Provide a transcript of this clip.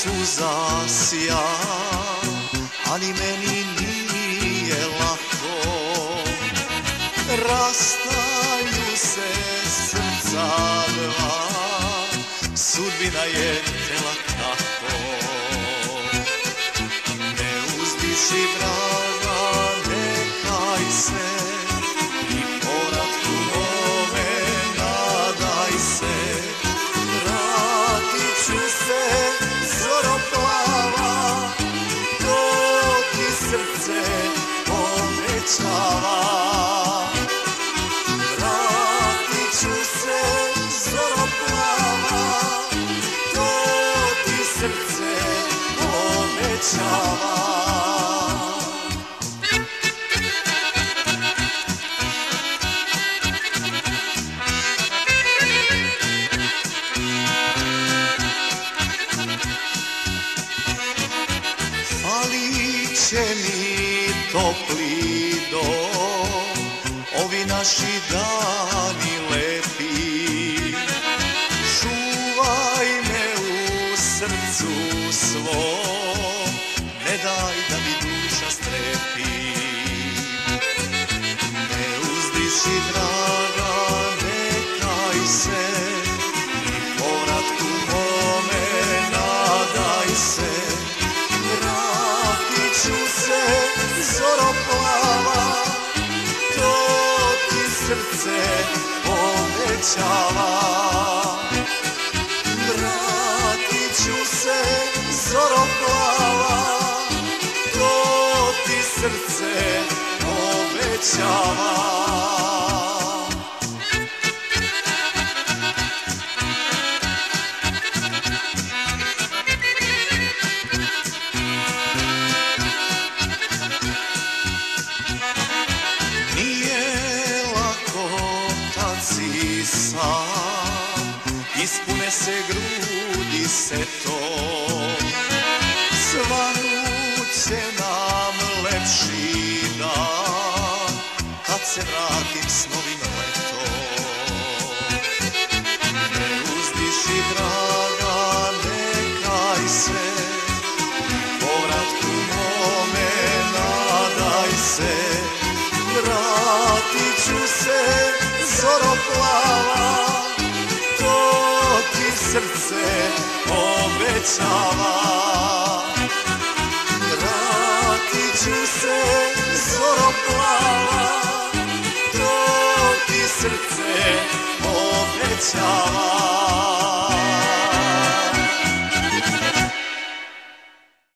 suza sja, a ni meni nije lako. Rastaju se srca dva, sudbina je tela tako. Ne uzdiši draga, nekaj se, i povratku mome nadaj se. Vratit ću se, zoro plava, to ti srce obećava. Vratit ću se, zoro plava, to ti srce obećava. Falit će mi topli dom, ovi naši dani lepi. Čuvaj me u srcu svom, ne daj da mi duša strepi. Ne uzdiši draga, nekaj se, i povratku mome nadaj se. Vratit ću se, zoro plava, to ti srce obećava. Vratit ću se, zoro plava, to ti srce obećava. Ispune se grudi setom, svanuće nam lepši dan, kad se vratim s novim letom. Ne uzdiši draga, nekaj se, povratku mome nadaj se. Vratit ću se, zoro plava, to ti srce obećava. Vratit ću se, zoro plava, to ti srce obećava.